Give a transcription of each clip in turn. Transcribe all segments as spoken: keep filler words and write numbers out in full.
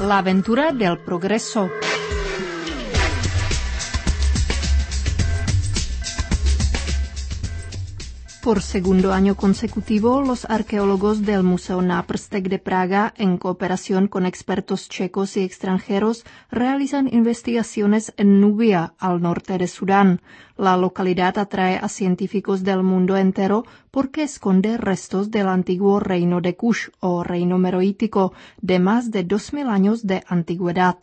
La aventura del progreso. Por segundo año consecutivo, los arqueólogos del Museo Náprstek de Praga, en cooperación con expertos checos y extranjeros, realizan investigaciones en Nubia, al norte de Sudán. La localidad atrae a científicos del mundo entero porque esconde restos del antiguo reino de Kush, o reino meroítico, de más de dos mil años de antigüedad.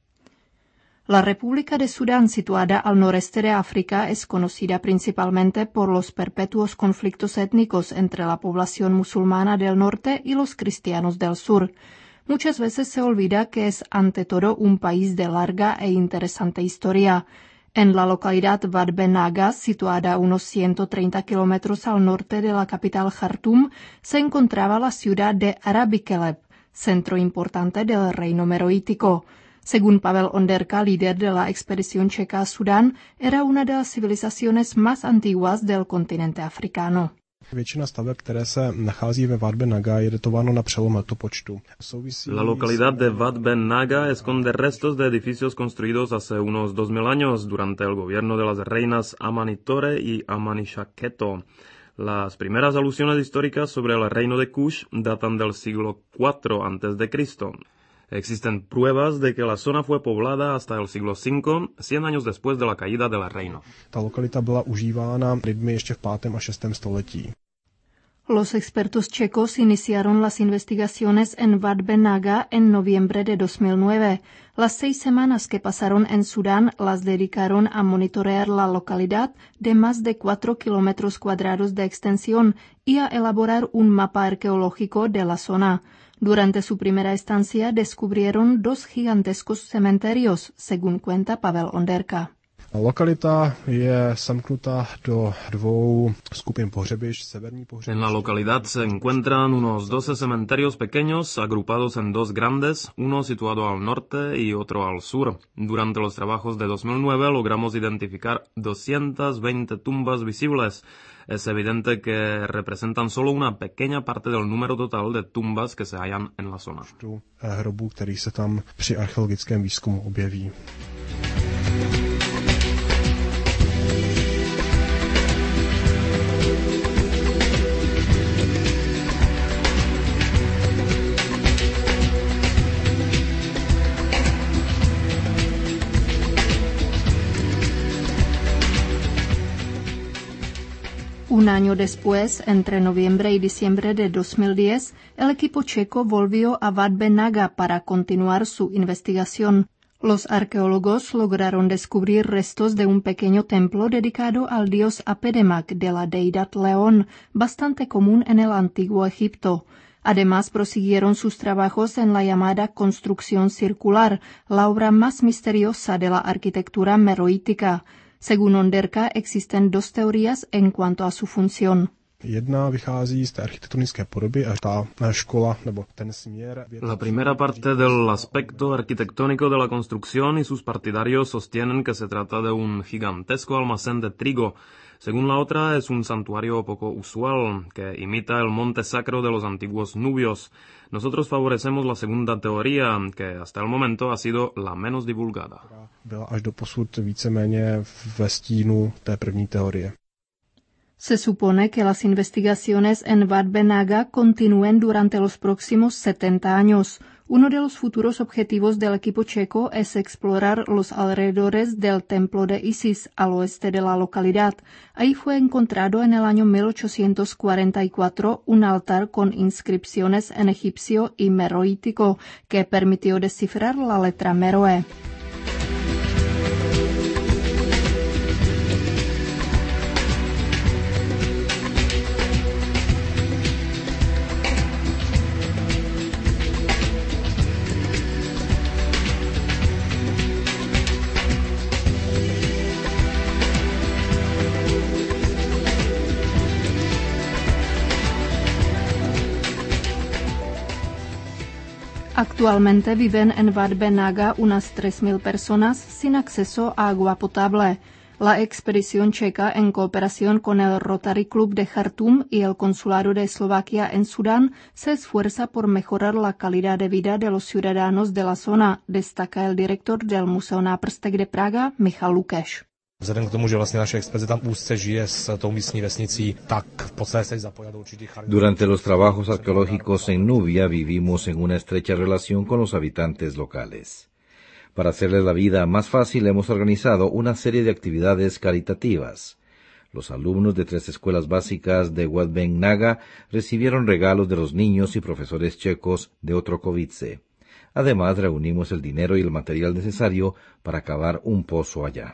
La República de Sudán, situada al noreste de África, es conocida principalmente por los perpetuos conflictos étnicos entre la población musulmana del norte y los cristianos del sur. Muchas veces se olvida que es ante todo un país de larga e interesante historia. En la localidad Wad Ben Naga, situada a unos ciento treinta kilómetros al norte de la capital Jartum, se encontraba la ciudad de Arabikeleb, centro importante del reino meroítico. Según Pavel Onderka, líder de la expedición checa a Sudán, era una de las civilizaciones más antiguas del continente africano. Většina staveb, které se nachází ve Wad Ben Naga, je datováno na přelom letopočtu. La localidad de Wad Ben Naga esconde restos de edificios construidos hace unos dos mil años durante el gobierno de las reinas Amanitore y Amanišaketo. Las primeras alusiones históricas sobre el reino de Kush datan del siglo cuatro antes de Cristo. Existen pruebas de que la zona fue poblada hasta el siglo cinco, cien años después de la caída del reino. Ta lokalita byla užívána lidmi ještě v pátém a šestém století. Los expertos checos iniciaron las investigaciones en Wad Ben Naga en noviembre de dos mil nueve. Las seis semanas que pasaron en Sudán las dedicaron a monitorear la localidad de más de cuatro kilómetros cuadrados de extensión y a elaborar un mapa arqueológico de la zona. Durante su primera estancia descubrieron dos gigantescos cementerios, según cuenta Pavel Onderka. Lokalita je semknuta do dvou skupin pohřebišť, severní pohřebiště. En la localidad se encuentran unos doce cementerios pequeños agrupados en dos grandes, uno situado al norte y otro al sur. Durante los trabajos de dos mil nueve logramos identificar doscientas veinte tumbas visibles. Es evidente que representan solo una pequeña parte del número total de tumbas que se hallan en la zona. Hrobů, který se tam při archeologickém výzkumu objeví. Un año después, entre noviembre y diciembre de dos mil diez, el equipo checo volvió a Wad Ben Naga para continuar su investigación. Los arqueólogos lograron descubrir restos de un pequeño templo dedicado al dios Apedemac de la deidad León, bastante común en el antiguo Egipto. Además, prosiguieron sus trabajos en la llamada construcción circular, la obra más misteriosa de la arquitectura meroítica. Según Onderka, existen dos teorías en cuanto a su función. Jedna vychází z té architektonické podoby a ta škola nebo ten směr. La primera parte del aspecto arquitectónico de la construcción y sus partidarios sostienen que se trata de un gigantesco almacén de trigo. Según la otra, es un santuario poco usual, que imita el monte sacro de los antiguos nubios. Nosotros favorecemos la segunda teoría, que hasta el momento ha sido la menos divulgada. Byla až doposud víceméně ve stínu té první teorie. Se supone que las investigaciones en Wad Ben Naga continúen durante los próximos setenta años. Uno de los futuros objetivos del equipo checo es explorar los alrededores del templo de Isis al oeste de la localidad. Ahí fue encontrado en el año mil ochocientos cuarenta y cuatro un altar con inscripciones en egipcio y meroítico que permitió descifrar la letra meroe. Actualmente viven en Wad Ben Naga unas tres mil personas sin acceso a agua potable. La expedición checa, en cooperación con el Rotary Club de Jartum y el Consulado de Eslovaquia en Sudán, se esfuerza por mejorar la calidad de vida de los ciudadanos de la zona, destaca el director del Museo Náprstek de Praga, Michal Lukeš. Vzhledem k tomu, že vlastně naše expedice tam úzce žije s tou místní vesnicí, tak v podstatě se zapojila do určitých charakterů. Durante los trabajos arqueológicos en Nubia vivimos en una estrecha relación con los habitantes locales. Para hacerles la vida más fácil hemos organizado una serie de actividades caritativas. Los alumnos de tres escuelas básicas de Wadben Naga recibieron regalos de los niños y profesores checos de Otrokovice. Además, reunimos el dinero y el material necesario para cavar un pozo allá.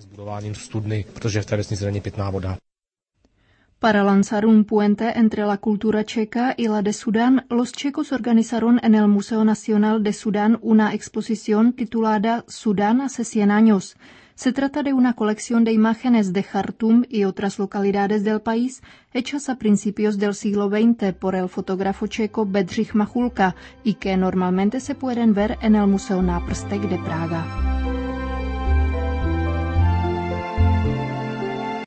Para lanzar un puente entre la cultura checa y la de Sudán, los checos organizaron en el Museo Nacional de Sudán una exposición titulada Sudán hace cien años. Se trata de una colección de imágenes de Jartum y otras localidades del país hechas a principios del siglo veinte por el fotógrafo checo Bedřich Machulka y que normalmente se pueden ver en el Museo Náprstek de Praga.